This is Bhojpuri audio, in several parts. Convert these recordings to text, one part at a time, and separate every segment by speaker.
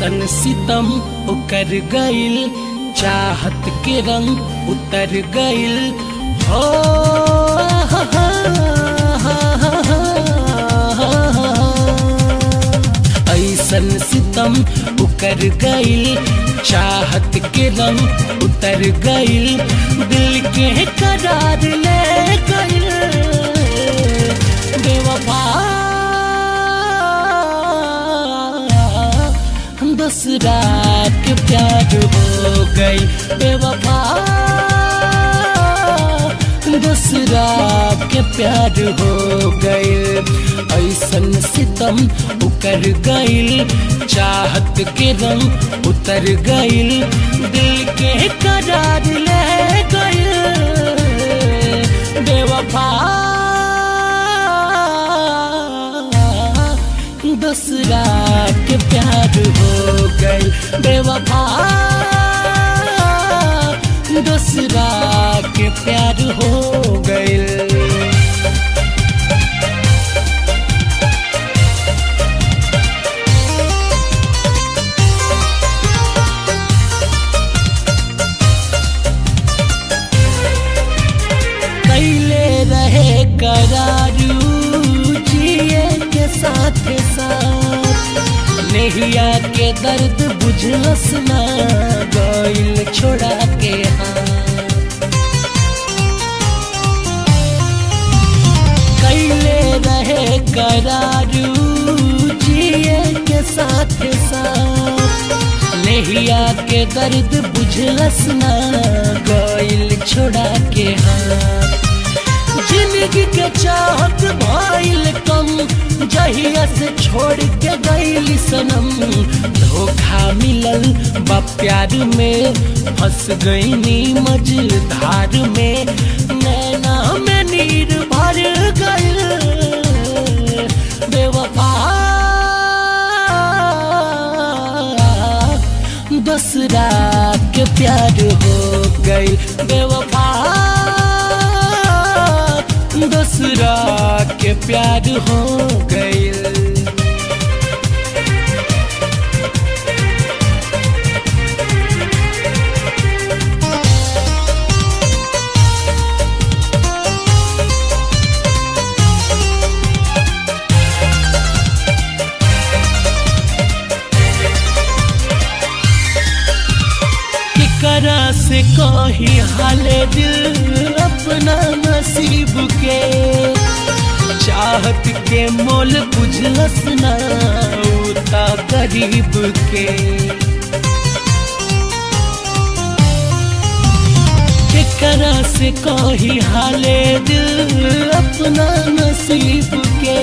Speaker 1: ऐसन सितम उकर गइल, चाहत के रंग उतर गइल। हो ऐसन सितम उकर गइल, चाहत के रंग उतर गइल। दिल के करार ले गइल बेवफा, दूसरा के प्यार हो गई बेवफा, दूसरा के प्यार हो गए। ऐसन सितम उकर गइल, चाहत के रंग उतर गइल। दिल के करार ले गइल बेवफा, दूसरा के प्यार हो गइल बेवफा, दूसरा के प्यार हो गइल। कैले रहे करारू जिए के साथ साथ, नैया के दर्द बुझलस ना गइल छोड़ा के हाथ। कैले रहे करारू जिए के साथ साथ, नैया के दर्द बुझलस ना गइल छोड़ा के हाथ। जिंदगी के चाहत भइल कम, जहिया से छोड़ के गइली सनम। धोखा मिलल बा प्यार में, फंस गइनी मझधार में। नैना में नीर भर गइल बेवफा, दूसरा के प्यार हो गइल बेवफा, दूसरा के प्यार हो गइल। केकरा से कही हाले दिल अपना नसीब के, चाहत के मोल बुझलस ना उता गरीब के। केकरा से कही हाले दिल अपना नसीब के,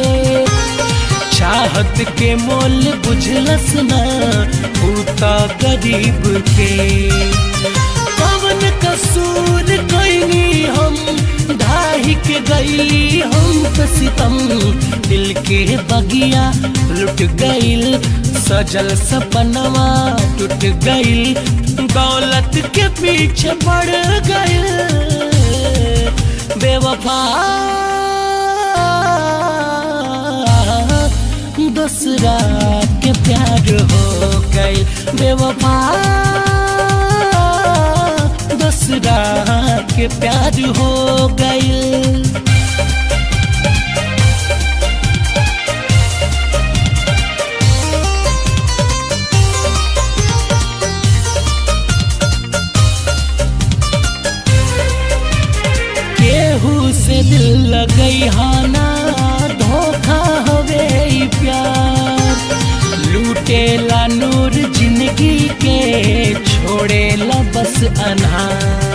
Speaker 1: चाहत के मोल बुझलस ना उता गरीब के। कवन कसूर कइनी हम, ढाही के गइली हम तो सितम। दिल के बगिया लुट गइल, सजल सपनवा टूट गइल। दौलत के पीछे पड़ गइल बेवफा, दूसरा के प्यार हो गइल बेवफा, दूसरा के प्यार हो गइल। केहू से दिल लगई हाना, धोखा हवे प्यार। लूटेला नूर जिंदगी के, छोड़ेला बस अनहार।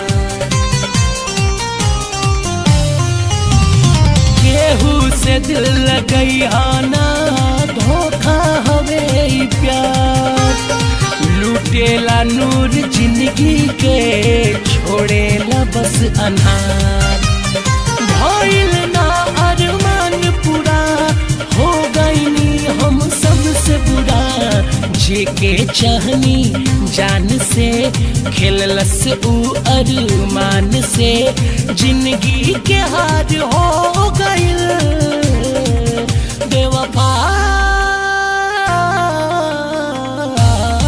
Speaker 1: केहू से दिल लगई आना, धोखा हवे प्यार। लूटेला नूर जिंदगी के, छोड़ेला बस अनहार। भइल ना अरमान पूरा, हो गइनी हम सबसे बुरा। जेके चाहनी जान से, खेललस ऊ अरमान से। जिंदगी के हार हो गइल बेवफा,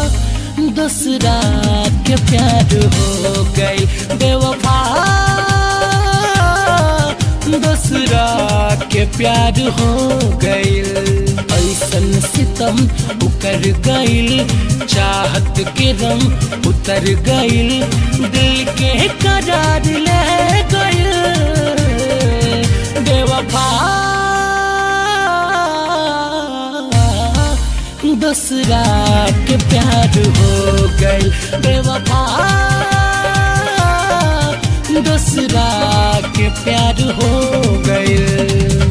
Speaker 1: हो गई बेवफा दूसरा के प्यार हो गइल ऐसन सितम उकर गइल चाहत के रंग उतर गइल दिल के करार ले गइल बेवफा दूसरा के प्यार हो गइल बेवफा दूसरा के प्यार हो गइल